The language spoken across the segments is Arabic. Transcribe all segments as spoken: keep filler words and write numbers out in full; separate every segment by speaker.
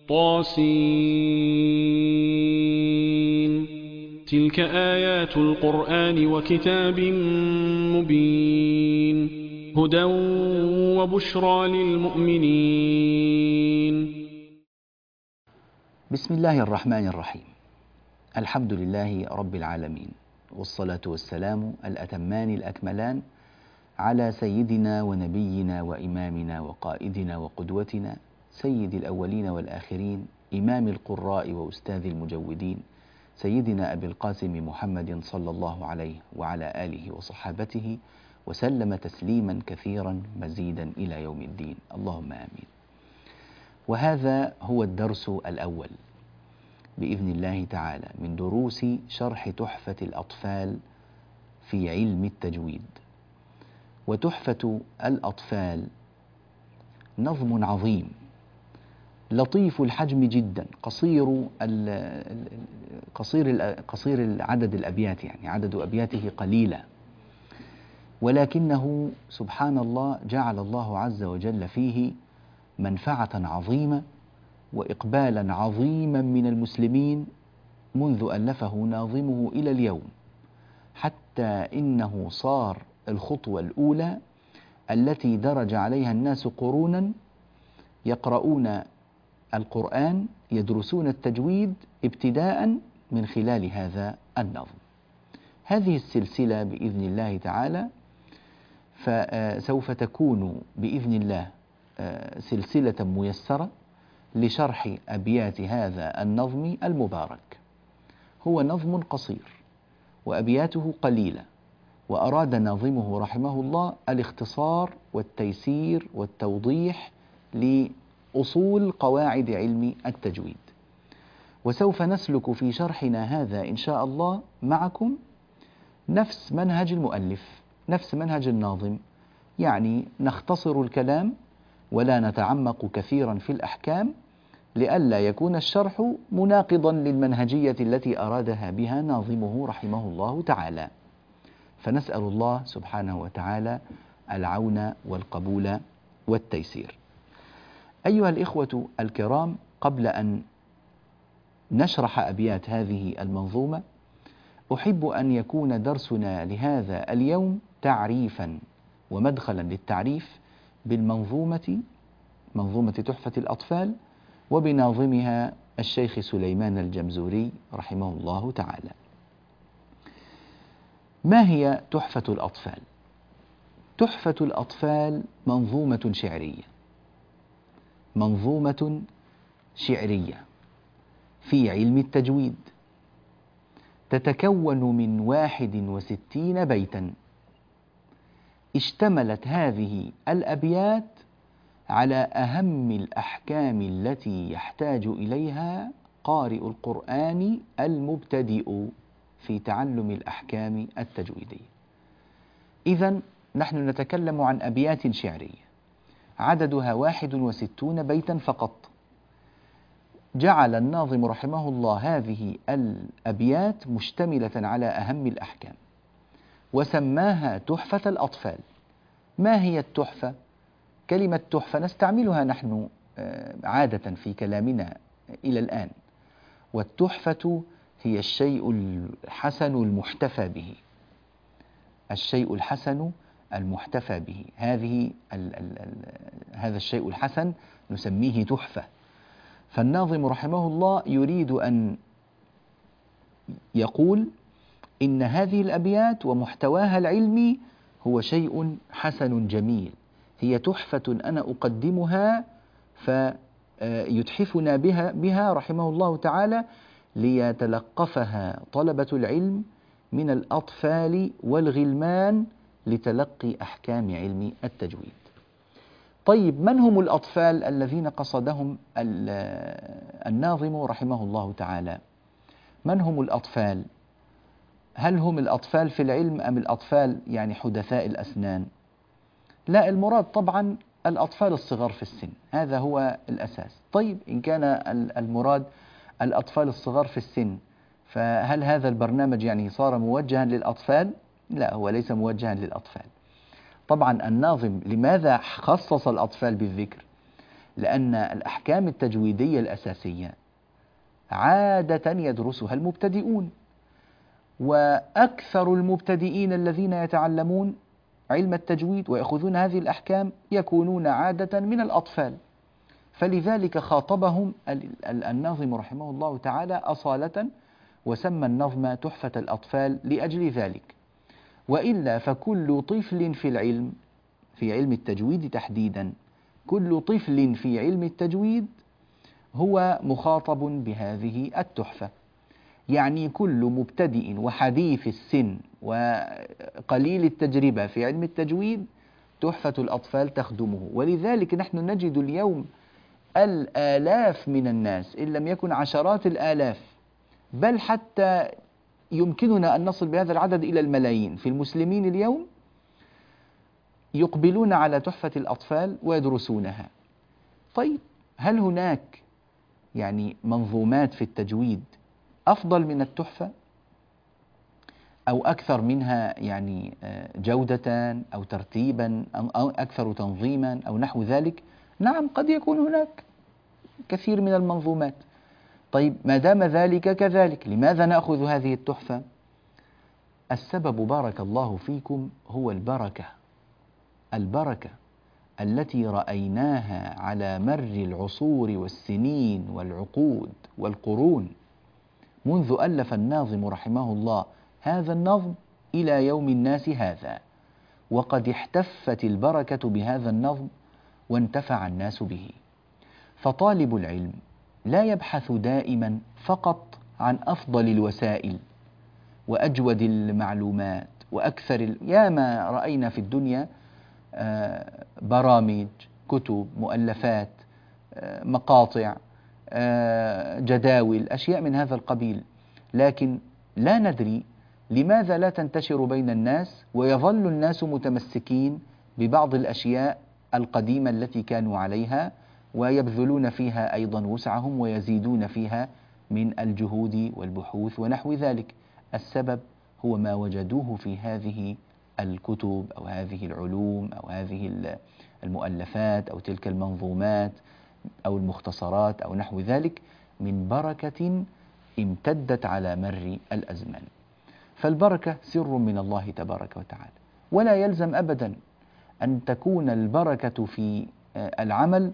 Speaker 1: طاسين تلك آيات القرآن وكتاب مبين هدى وبشرى للمؤمنين.
Speaker 2: بسم الله الرحمن الرحيم. الحمد لله رب العالمين، والصلاة والسلام الأتمان الأكملان على سيدنا ونبينا وإمامنا وقائدنا وقدوتنا سيد الأولين والآخرين، إمام القراء وأستاذ المجودين، سيدنا أبي القاسم محمد صلى الله عليه وعلى آله وصحابته وسلم تسليما كثيرا مزيدا إلى يوم الدين، اللهم آمين. وهذا هو الدرس الأول بإذن الله تعالى من دروس شرح تحفة الأطفال في علم التجويد. وتحفة الأطفال نظم عظيم لطيف الحجم جدا، قصير قصير قصير عدد الأبيات، يعني عدد أبياته قليلة، ولكنه سبحان الله جعل الله عز وجل فيه منفعة عظيمة وإقبالا عظيما من المسلمين منذ ألفه ناظمه إلى اليوم، حتى إنه صار الخطوة الأولى التي درج عليها الناس قرونا يقرؤون القرآن، يدرسون التجويد ابتداء من خلال هذا النظم. هذه السلسلة بإذن الله تعالى فسوف تكون بإذن الله سلسلة ميسرة لشرح أبيات هذا النظم المبارك. هو نظم قصير وأبياته قليلة، وأراد ناظمه رحمه الله الاختصار والتيسير والتوضيح لأصول قواعد علم التجويد. وسوف نسلك في شرحنا هذا إن شاء الله معكم نفس منهج المؤلف، نفس منهج الناظم، يعني نختصر الكلام ولا نتعمق كثيرا في الأحكام لئلا يكون الشرح مناقضا للمنهجية التي أرادها بها ناظمه رحمه الله تعالى. فنسأل الله سبحانه وتعالى العون والقبول والتيسير. أيها الإخوة الكرام، قبل أن نشرح أبيات هذه المنظومة أحب أن يكون درسنا لهذا اليوم تعريفا ومدخلا للتعريف بالمنظومة، منظومة تحفة الأطفال، وبناظمها الشيخ سليمان الجمزوري رحمه الله تعالى. ما هي تحفة الأطفال؟ تحفة الأطفال منظومة شعرية، منظومة شعرية في علم التجويد، تتكون من واحد وستين بيتا. اشتملت هذه الأبيات على أهم الأحكام التي يحتاج إليها قارئ القرآن المبتدئ في تعلم الأحكام التجويدية. إذن نحن نتكلم عن أبيات شعرية عددها واحد وستون بيتا فقط. جعل الناظم رحمه الله هذه الأبيات مشتملة على أهم الأحكام وسماها تحفة الأطفال. ما هي التحفة؟ كلمة تحفة نستعملها نحن عادة في كلامنا إلى الآن، والتحفة هي الشيء الحسن المحتفى به، الشيء الحسن المحتفى به، هذه ال ال ال هذا الشيء الحسن نسميه تحفة. فالناظم رحمه الله يريد أن يقول إن هذه الأبيات ومحتواها العلمي هو شيء حسن جميل، هي تحفة أنا أقدمها فيتحفنا بها, بها رحمه الله تعالى ليتلقفها طلبة العلم من الأطفال والغلمان لتلقي أحكام علم التجويد. طيب، من هم الأطفال الذين قصدهم الناظم رحمه الله تعالى؟ من هم الأطفال؟ هل هم الأطفال في العلم أم الأطفال يعني حدثاء الأسنان؟ لا، المراد طبعا الأطفال الصغار في السن، هذا هو الأساس. طيب، إن كان المراد الأطفال الصغار في السن، فهل هذا البرنامج يعني صار موجها للأطفال؟ لا، هو ليس موجها للأطفال. طبعا الناظم لماذا خصص الأطفال بالذكر؟ لأن الأحكام التجويدية الأساسية عادة يدرسها المبتدئون، وأكثر المبتدئين الذين يتعلمون علم التجويد ويأخذون هذه الأحكام يكونون عادة من الأطفال، فلذلك خاطبهم الناظم رحمه الله تعالى أصالة وسمى النظم تحفة الأطفال لأجل ذلك. وإلا فكل طفل في العلم، في علم التجويد تحديدا، كل طفل في علم التجويد هو مخاطب بهذه التحفة، يعني كل مبتدئ وحديث السن وقليل التجربة في علم التجويد تحفة الأطفال تخدمه. ولذلك نحن نجد اليوم الآلاف من الناس، إن لم يكن عشرات الآلاف، بل حتى يمكننا أن نصل بهذا العدد إلى الملايين في المسلمين اليوم، يقبلون على تحفة الأطفال ويدرسونها. طيب، هل هناك يعني منظومات في التجويد أفضل من التحفة أو أكثر منها يعني جودة أو ترتيبا أو أكثر تنظيما أو نحو ذلك؟ نعم، قد يكون هناك كثير من المنظومات. طيب، ما دام ذلك كذلك، لماذا نأخذ هذه التحفة؟ السبب بارك الله فيكم هو البركة، البركة التي رأيناها على مر العصور والسنين والعقود والقرون منذ ألف الناظم رحمه الله هذا النظم إلى يوم الناس هذا، وقد احتفت البركة بهذا النظم وانتفع الناس به. فطالب العلم لا يبحث دائما فقط عن أفضل الوسائل وأجود المعلومات وأكثر، يا ما رأينا في الدنيا برامج، كتب، مؤلفات، مقاطع، جداول، أشياء من هذا القبيل، لكن لا ندري لماذا لا تنتشر بين الناس ويظل الناس متمسكين ببعض الأشياء القديمة التي كانوا عليها، ويبذلون فيها أيضا وسعهم ويزيدون فيها من الجهود والبحوث ونحو ذلك. السبب هو ما وجدوه في هذه الكتب أو هذه العلوم أو هذه المؤلفات أو تلك المنظومات أو المختصرات أو نحو ذلك من بركة امتدت على مر الأزمان. فالبركة سر من الله تبارك وتعالى، ولا يلزم أبدا أن تكون البركة في العمل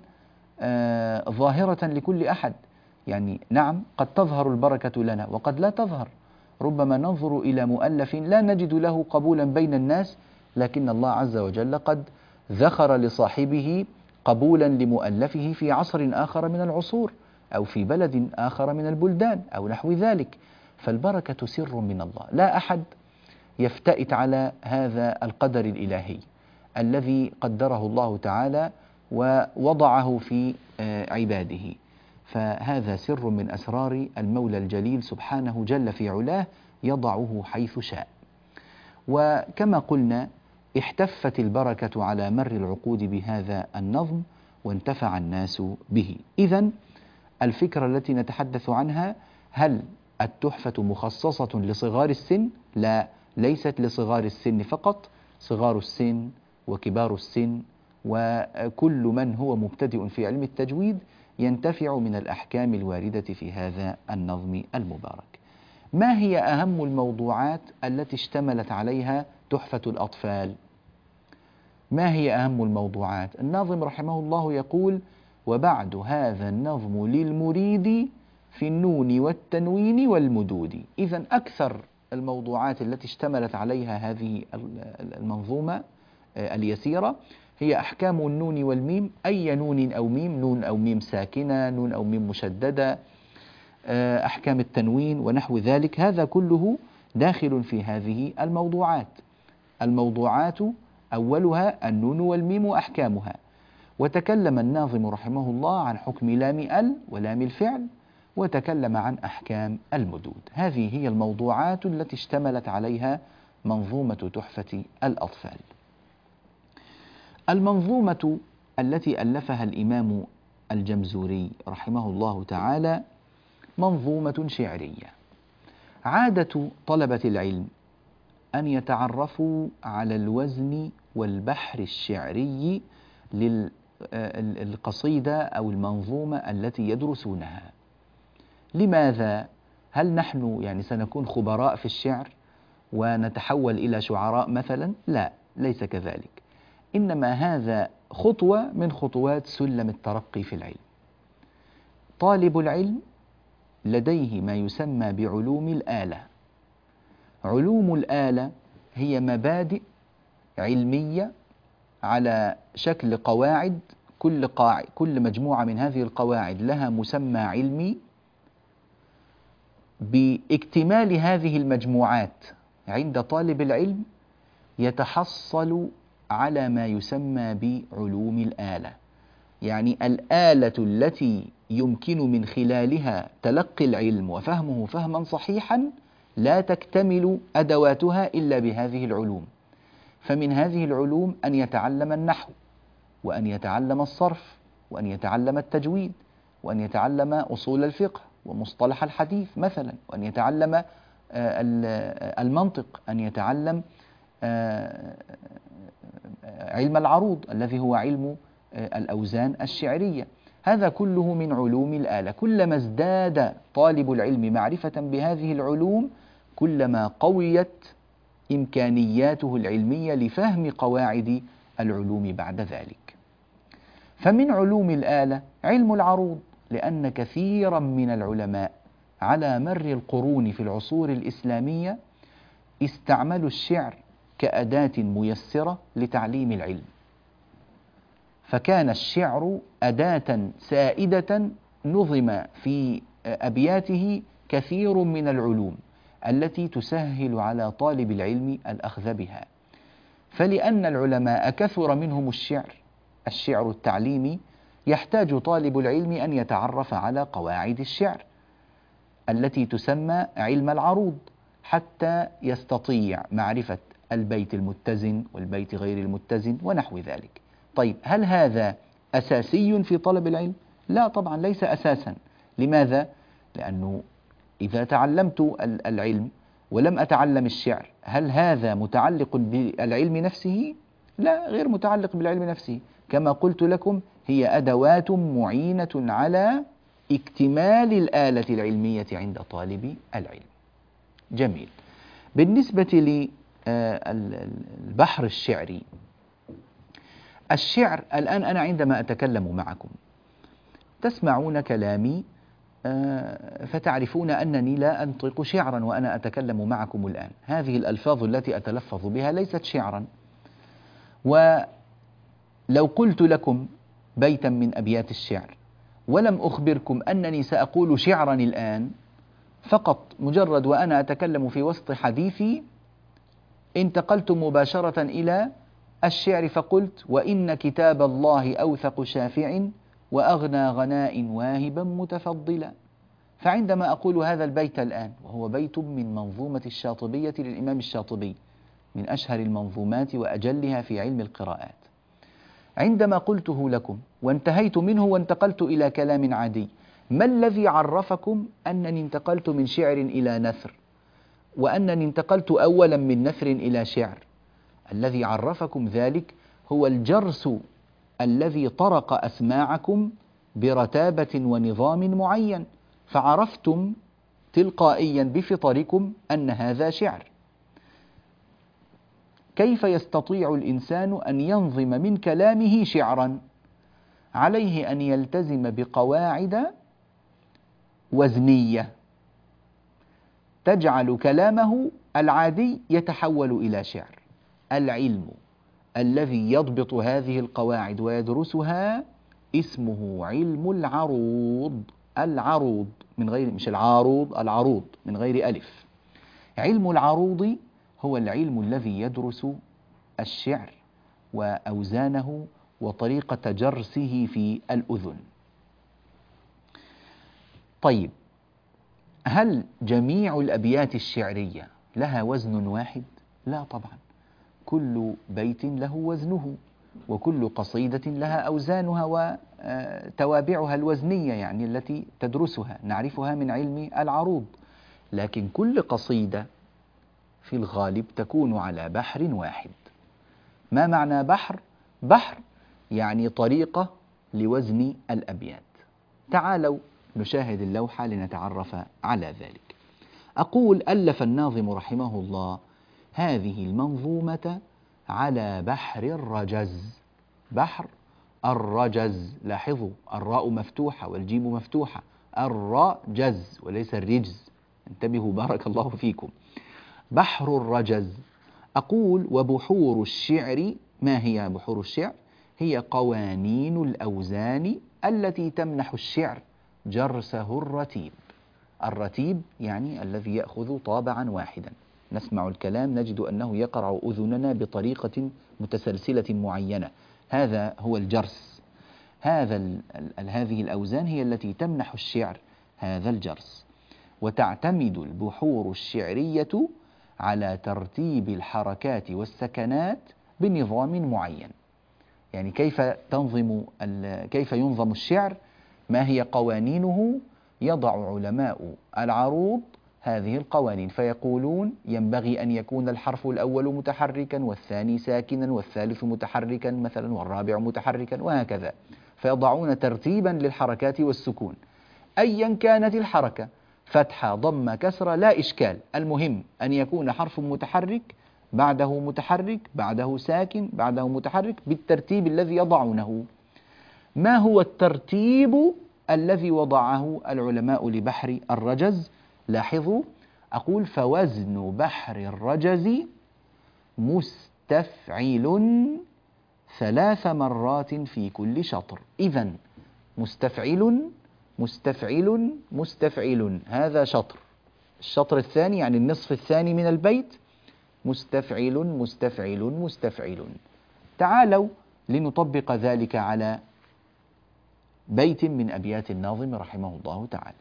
Speaker 2: ظاهرة لكل أحد. يعني نعم، قد تظهر البركة لنا وقد لا تظهر، ربما ننظر إلى مؤلف لا نجد له قبولا بين الناس، لكن الله عز وجل قد ذخر لصاحبه قبولا لمؤلفه في عصر آخر من العصور أو في بلد آخر من البلدان أو نحو ذلك. فالبركة سر من الله، لا أحد يفتئت على هذا القدر الإلهي الذي قدره الله تعالى ووضعه في عباده. فهذا سر من أسرار المولى الجليل سبحانه جل في علاه يضعه حيث شاء. وكما قلنا احتفت البركة على مر العقود بهذا النظم وانتفع الناس به. إذن الفكرة التي نتحدث عنها، هل التحفة مخصصة لصغار السن؟ لا، ليست لصغار السن فقط، صغار السن وكبار السن وكل من هو مبتدئ في علم التجويد ينتفع من الأحكام الواردة في هذا النظم المبارك. ما هي أهم الموضوعات التي اشتملت عليها تحفة الأطفال؟ ما هي أهم الموضوعات؟ الناظم رحمه الله يقول: وبعد هذا النظم للمريد في النون والتنوين والمدود. إذن أكثر الموضوعات التي اشتملت عليها هذه المنظومة اليسيرة هي أحكام النون والميم، أي نون أو ميم، نون أو ميم ساكنة، نون أو ميم مشددة، أحكام التنوين ونحو ذلك، هذا كله داخل في هذه الموضوعات. الموضوعات أولها النون والميم وأحكامها. وتكلم الناظم رحمه الله عن حكم لام ال ولام الفعل، وتكلم عن أحكام المدود. هذه هي الموضوعات التي اشتملت عليها منظومة تحفة الأطفال. المنظومة التي ألفها الإمام الجمزوري رحمه الله تعالى منظومة شعرية. عادة طلبة العلم أن يتعرفوا على الوزن والبحر الشعري القصيدة أو المنظومة التي يدرسونها. لماذا؟ هل نحن يعني سنكون خبراء في الشعر ونتحول إلى شعراء مثلا؟ لا، ليس كذلك. إنما هذا خطوة من خطوات سلم الترقي في العلم. طالب العلم لديه ما يسمى بعلوم الآلة. علوم الآلة هي مبادئ علمية على شكل قواعد، كل قاعد كل مجموعة من هذه القواعد لها مسمى علمي. باكتمال هذه المجموعات عند طالب العلم يتحصل على ما يسمى بعلوم الآلة، يعني الآلة التي يمكن من خلالها تلقي العلم وفهمه فهما صحيحا لا تكتمل أدواتها إلا بهذه العلوم. فمن هذه العلوم أن يتعلم النحو، وأن يتعلم الصرف، وأن يتعلم التجويد، وأن يتعلم أصول الفقه ومصطلح الحديث مثلا، وأن يتعلم المنطق، أن يتعلم علم العروض الذي هو علم الأوزان الشعرية. هذا كله من علوم الآلة. كلما ازداد طالب العلم معرفة بهذه العلوم كلما قويت إمكانياته العلمية لفهم قواعد العلوم بعد ذلك. فمن علوم الآلة علم العروض، لأن كثيرا من العلماء على مر القرون في العصور الإسلامية استعملوا الشعر كأداة ميسرة لتعليم العلم، فكان الشعر أداة سائدة نظم في أبياته كثير من العلوم التي تسهل على طالب العلم الأخذ بها. فلأن العلماء كثر منهم الشعر الشعر التعليمي يحتاج طالب العلم أن يتعرف على قواعد الشعر التي تسمى علم العروض حتى يستطيع معرفة البيت المتزن والبيت غير المتزن ونحو ذلك. طيب، هل هذا أساسي في طلب العلم؟ لا طبعا، ليس أساسا. لماذا؟ لأنه إذا تعلمت العلم ولم أتعلم الشعر هل هذا متعلق بالعلم نفسه؟ لا، غير متعلق بالعلم نفسه. كما قلت لكم هي أدوات معينة على اكتمال الآلة العلمية عند طالب العلم. جميل. بالنسبة للبحر الشعري، الشعر الآن أنا عندما أتكلم معكم تسمعون كلامي فتعرفون أنني لا أنطق شعرا وأنا أتكلم معكم الآن. هذه الألفاظ التي أتلفظ بها ليست شعرا. ولو قلت لكم بيتا من أبيات الشعر ولم أخبركم أنني سأقول شعرا الآن، فقط مجرد وأنا أتكلم في وسط حديثي انتقلت مباشرة إلى الشعر فقلت: وإن كتاب الله أوثق شافع وأغنى غناء واهبا متفضلا. فعندما أقول هذا البيت الآن وهو بيت من منظومة الشاطبية للإمام الشاطبي من أشهر المنظومات وأجلها في علم القراءات، عندما قلته لكم وانتهيت منه وانتقلت إلى كلام عادي، ما الذي عرفكم أنني انتقلت من شعر إلى نثر وأنني انتقلت أولا من نثر إلى شعر؟ الذي عرفكم ذلك هو الجرس الذي طرق أسماعكم برتابة ونظام معين، فعرفتم تلقائيا بفطركم أن هذا شعر. كيف يستطيع الإنسان أن ينظم من كلامه شعرا؟ عليه أن يلتزم بقواعد وزنية تجعل كلامه العادي يتحول إلى شعر. العلم الذي يضبط هذه القواعد ويدرسها اسمه علم العروض. العروض من غير مش العاروض، العروض من غير ألف. علم العروض هو العلم الذي يدرس الشعر وأوزانه وطريقة جرسه في الأذن. طيب، هل جميع الأبيات الشعرية لها وزن واحد؟ لا طبعا، كل بيت له وزنه، وكل قصيدة لها أوزانها وتوابعها الوزنية يعني التي تدرسها نعرفها من علم العروض. لكن كل قصيدة في الغالب تكون على بحر واحد. ما معنى بحر؟ بحر يعني طريقة لوزن الأبيات. تعالوا نشاهد اللوحة لنتعرف على ذلك. أقول: ألف الناظم رحمه الله هذه المنظومة على بحر الرجز. بحر الرجز، لاحظوا الراء مفتوحة والجيم مفتوحة، الرجز وليس الرجز، انتبهوا بارك الله فيكم. بحر الرجز. أقول: وبحور الشعر، ما هي بحور الشعر؟ هي قوانين الأوزان التي تمنح الشعر جرسه الرتيب. الرتيب يعني الذي يأخذ طابعا واحدا، نسمع الكلام نجد أنه يقرع أذننا بطريقة متسلسلة معينة، هذا هو الجرس. هذا ال ال هذه الأوزان هي التي تمنح الشعر هذا الجرس. وتعتمد البحور الشعرية على ترتيب الحركات والسكنات بنظام معين. يعني كيف تنظم كيف ينظم الشعر؟ ما هي قوانينه؟ يضع علماء العروض هذه القوانين فيقولون: ينبغي أن يكون الحرف الأول متحركا والثاني ساكنا والثالث متحركا مثلا والرابع متحركا وهكذا، فيضعون ترتيبا للحركات والسكون أيا كانت الحركة، فتحة ضمة كسرة لا إشكال، المهم أن يكون حرف متحرك بعده متحرك بعده ساكن بعده متحرك بالترتيب الذي يضعونه. ما هو الترتيب الذي وضعه العلماء لبحر الرجز؟ لاحظوا، أقول: فوزن بحر الرجز مستفعل ثلاث مرات في كل شطر. إذن مستفعل مستفعل مستفعل، هذا شطر. الشطر الثاني يعني النصف الثاني من البيت مستفعل مستفعل مستفعل. تعالوا لنطبق ذلك على بيت من أبيات الناظم رحمه الله تعالى.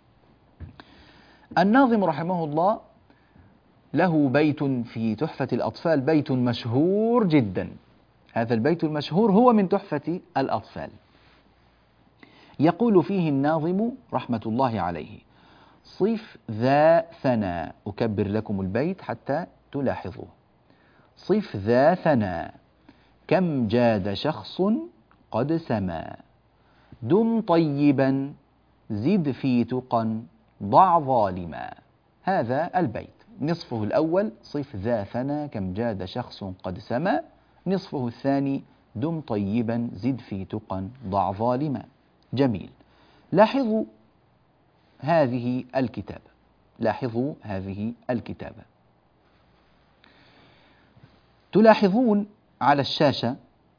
Speaker 2: الناظم رحمه الله له بيت في تحفة الأطفال، بيت مشهور جدا. هذا البيت المشهور هو من تحفة الأطفال. يقول فيه الناظم رحمة الله عليه: صف ذا ثنا. أكبر لكم البيت حتى تلاحظوه. صف ذا ثنا كم جاد شخص قد سما، دم طيبا زد في تقى ضع ظالما. هذا البيت نصفه الأول: صف ذا ثنا كم جاد شخص قد سما، نصفه الثاني: دم طيبا زد في تقى ضع ظالما. جميل. لاحظوا هذه الكتابة، لاحظوا هذه الكتابة. تلاحظون على الشاشة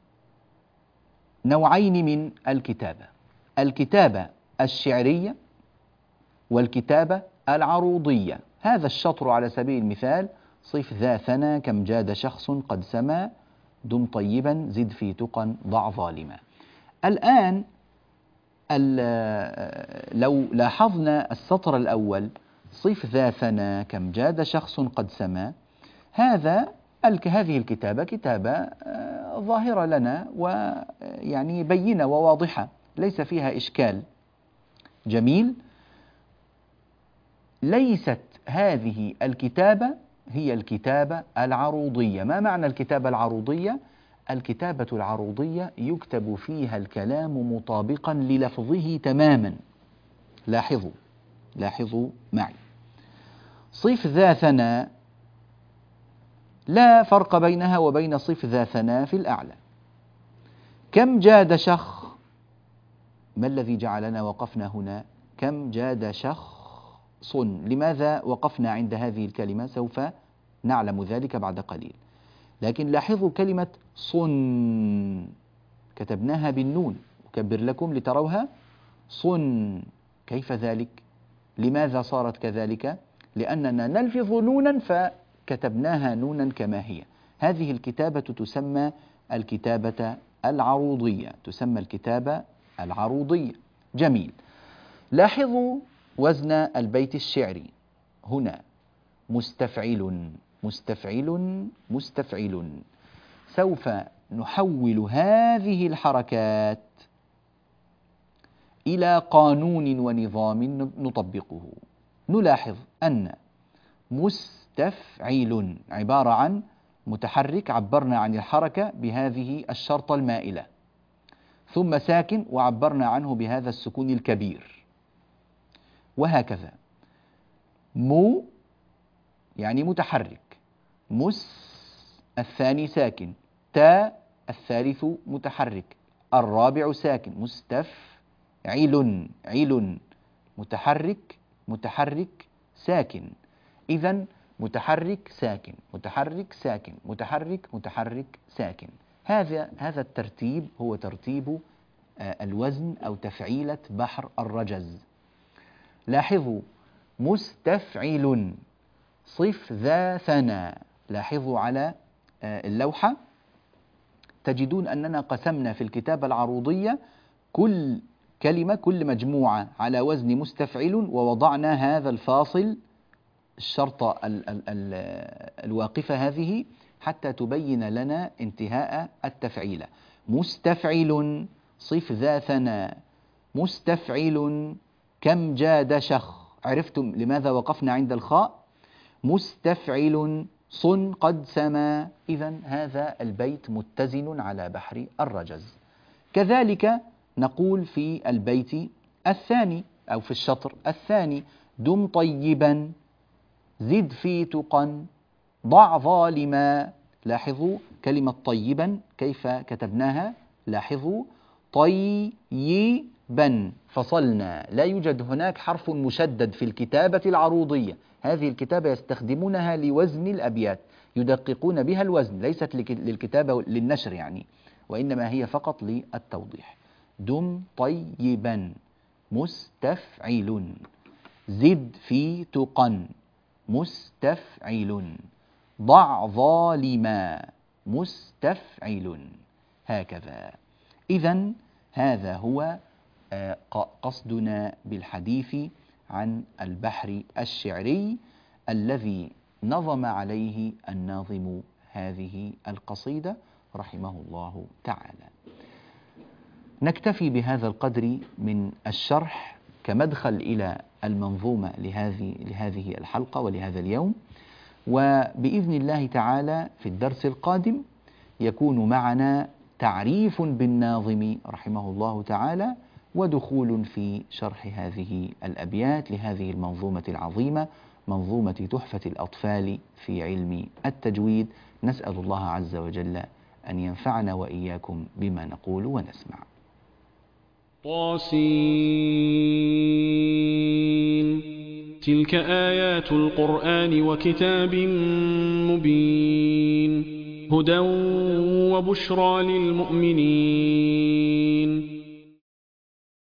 Speaker 2: نوعين من الكتابة: الكتابة الشعرية والكتابة العروضية. هذا الشطر على سبيل المثال: صف ذا ثنا كم جاد شخص قد سما، دم طيبا زد في تقى ضع ظالما. الآن لو لاحظنا السطر الأول: صف ذا ثنا كم جاد شخص قد سما، هذا هذه الكتابة كتابة ظاهرة لنا ويعني بينة وواضحة ليس فيها إشكال. جميل. ليست هذه الكتابة هي الكتابة العروضية. ما معنى الكتابة العروضية؟ الكتابة العروضية يكتب فيها الكلام مطابقا للفظه تماما. لاحظوا لاحظوا معي: صف ذا ثنا لا فرق بينها وبين صف ذا ثنا في الأعلى. كم جاد شخ، ما الذي جعلنا وقفنا هنا؟ كم جاد شخص، لماذا وقفنا عند هذه الكلمة؟ سوف نعلم ذلك بعد قليل. لكن لاحظوا كلمة صن كتبناها بالنون، أكبر لكم لتروها: صن. كيف ذلك؟ لماذا صارت كذلك؟ لأننا نلفظ نونا فكتبناها نونا كما هي. هذه الكتابة تسمى الكتابة العروضية، تسمى الكتابة العروضية. جميل. لاحظوا وزن البيت الشعري هنا: مستفعل مستفعل مستفعل. سوف نحول هذه الحركات إلى قانون ونظام نطبقه. نلاحظ أن مستفعل عبارة عن متحرك، عبرنا عن الحركة بهذه الشرطة المائلة ثم ساكن وعبرنا عنه بهذا السكون الكبير، وهكذا. مو يعني متحرك، مس الثاني ساكن، تا الثالث متحرك، الرابع ساكن، مستف عل عل متحرك متحرك ساكن. إذن متحرك ساكن متحرك ساكن متحرك متحرك ساكن. هذا هذا الترتيب هو ترتيب الوزن أو تفعيلة بحر الرجز. لاحظوا مستفعل صف ذا ثنى. لاحظوا على اللوحة تجدون أننا قسمنا في الكتابة العروضية كل كلمة كل مجموعة على وزن مستفعل، ووضعنا هذا الفاصل الشرطة ال ال ال الواقفة هذه حتى تبين لنا انتهاء التفعيلة. مستفعل صف ذا ثنى، مستفعل كم جاد شخ. عرفتم لماذا وقفنا عند الخاء؟ مستفعل صن قد سما. إذن هذا البيت متزن على بحر الرجز. كذلك نقول في البيت الثاني أو في الشطر الثاني: دم طيبا، زد في تقا، ضع ظالما. لاحظوا كلمة طيبا كيف كتبناها. لاحظوا طيبا فصلنا، لا يوجد هناك حرف مشدد في الكتابة العروضية. هذه الكتابة يستخدمونها لوزن الأبيات، يدققون بها الوزن، ليست للكتابة للنشر يعني، وإنما هي فقط للتوضيح. دم طيبا مستفعل، زد في تقا مستفعل، ضع ظالما مستفعل. هكذا. إذن هذا هو قصدنا بالحديث عن البحر الشعري الذي نظم عليه الناظم هذه القصيدة رحمه الله تعالى. نكتفي بهذا القدر من الشرح كمدخل إلى المنظومة لهذه لهذه الحلقة ولهذا اليوم، وبإذن الله تعالى في الدرس القادم يكون معنا تعريف بالناظم رحمه الله تعالى، ودخول في شرح هذه الأبيات لهذه المنظومة العظيمة، منظومة تحفة الأطفال في علم التجويد. نسأل الله عز وجل أن ينفعنا وإياكم بما نقول ونسمع.
Speaker 1: طاسين تلك آيات القرآن وكتاب مبين، هدى وبشرى للمؤمنين.